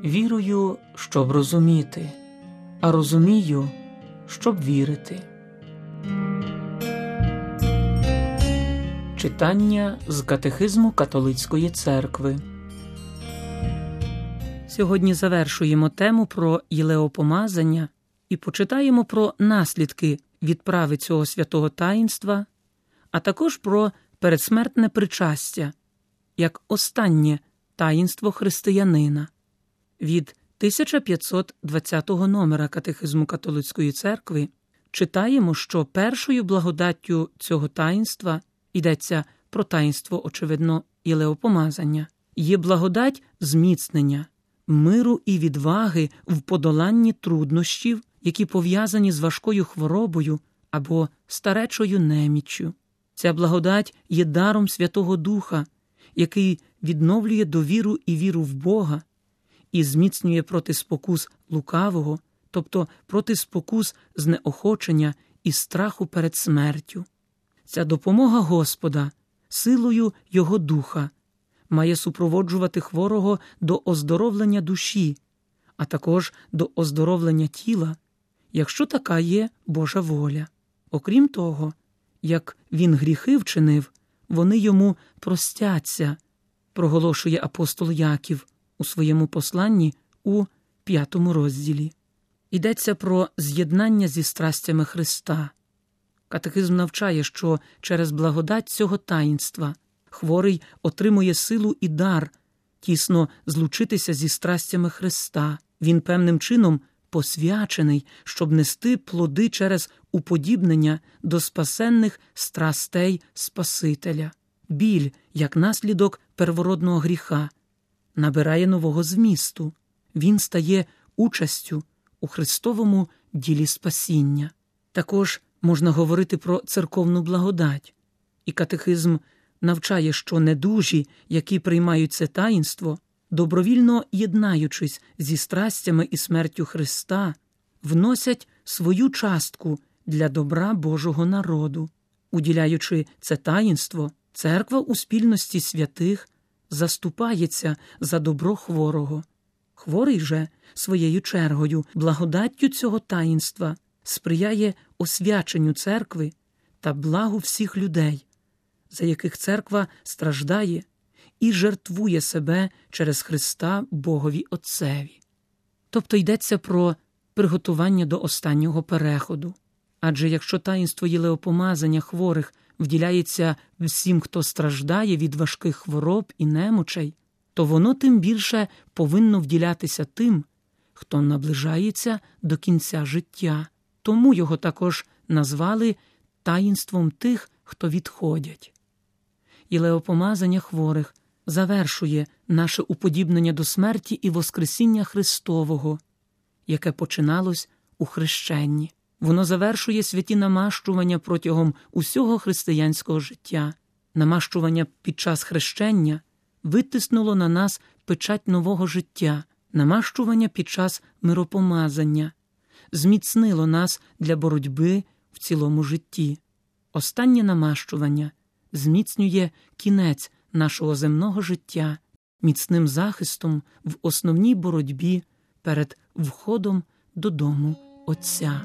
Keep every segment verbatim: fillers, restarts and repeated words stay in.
Вірую, щоб розуміти, а розумію, щоб вірити. Читання з Катехизму Католицької Церкви. Сьогодні завершуємо тему про єлеопомазання і почитаємо про наслідки відправи цього святого таїнства, а також про передсмертне причастя, як останнє таїнство християнина. Від тисяча п'ятсот двадцятого номера Катехизму Католицької Церкви читаємо, що першою благодаттю цього таїнства, йдеться про таїнство, очевидно, єлеопомазання, є благодать зміцнення, миру і відваги в подоланні труднощів, які пов'язані з важкою хворобою або старечою неміччю. Ця благодать є даром Святого Духа, який відновлює довіру і віру в Бога і зміцнює проти спокус лукавого, тобто проти спокус знеохочення і страху перед смертю. Ця допомога Господа, силою Його Духа, має супроводжувати хворого до оздоровлення душі, а також до оздоровлення тіла, якщо така є Божа воля. Окрім того, як він гріхи вчинив, вони йому простяться, проголошує апостол Яків у своєму посланні у п'ятому розділі. Йдеться про з'єднання зі страстями Христа. Катехизм навчає, що через благодать цього таїнства хворий отримує силу і дар тісно злучитися зі страстями Христа. Він певним чином посвячений, щоб нести плоди через уподібнення до спасенних страстей Спасителя. Біль, як наслідок первородного гріха, набирає нового змісту. Він стає участю у Христовому ділі спасіння. Також можна говорити про церковну благодать. І катехизм навчає, що недужі, які приймають це таїнство, добровільно єднаючись зі страстями і смертю Христа, вносять свою частку для добра Божого народу. Уділяючи це таїнство, церква у спільності святих заступається за добро хворого. Хворий же, своєю чергою, благодаттю цього таїнства сприяє освяченню церкви та благу всіх людей, за яких церква страждає і жертвує себе через Христа Богові Отцеві. Тобто йдеться про приготування до останнього переходу. Адже якщо таїнство єлеопомазання хворих вділяється всім, хто страждає від важких хвороб і немочей, то воно тим більше повинно вділятися тим, хто наближається до кінця життя. Тому його також назвали таїнством тих, хто відходять. Єлеопомазання хворих завершує наше уподібнення до смерті і воскресіння Христового, яке починалось у хрещенні. Воно завершує святі намащування протягом усього християнського життя. Намащування під час хрещення витиснуло на нас печать нового життя. Намащування під час миропомазання зміцнило нас для боротьби в цілому житті. Останнє намащування зміцнює кінець нашого земного життя міцним захистом в основній боротьбі перед входом додому Отця.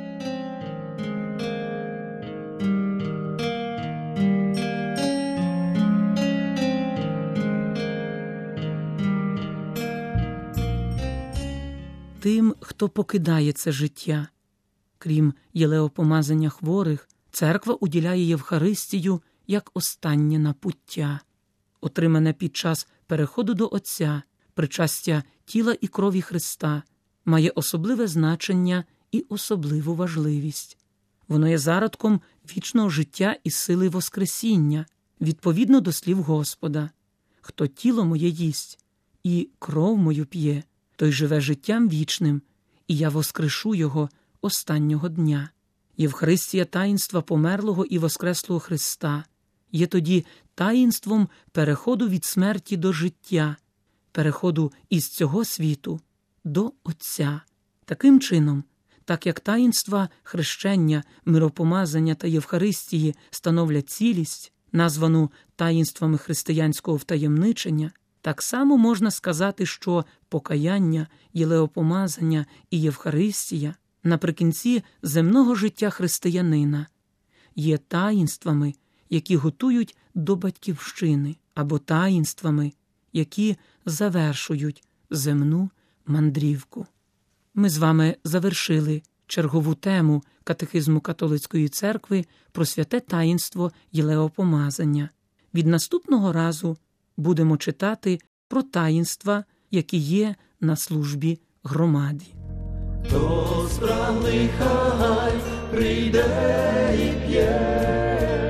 Тим, хто покидає це життя, крім єлеопомазання хворих, церква уділяє Євхаристію як останнє напуття. Отримане під час переходу до Отця, причастя тіла і крові Христа, має особливе значення і особливу важливість. Воно є зародком вічного життя і сили Воскресіння, відповідно до слів Господа: «Хто тіло моє їсть і кров мою п'є, той живе життям вічним, і я воскрешу його останнього дня». Євхаристія таїнства померлого і воскреслого Христа є тоді таїнством переходу від смерті до життя, переходу із цього світу до Отця. Таким чином, так як таїнства хрещення, миропомазання та Євхаристії становлять цілість, названу таїнствами християнського втаємничення, Так само можна сказати, що покаяння, єлеопомазання і Євхаристія наприкінці земного життя християнина є таїнствами, які готують до батьківщини, або таїнствами, які завершують земну мандрівку. Ми з вами завершили чергову тему Катехизму Католицької Церкви про святе таїнство єлеопомазання. Від наступного разу будемо читати про таїнства, які є на службі громаді. Хто спраглий, хай прийде і п'є,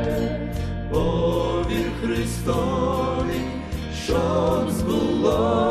повір Христові, щоб збулося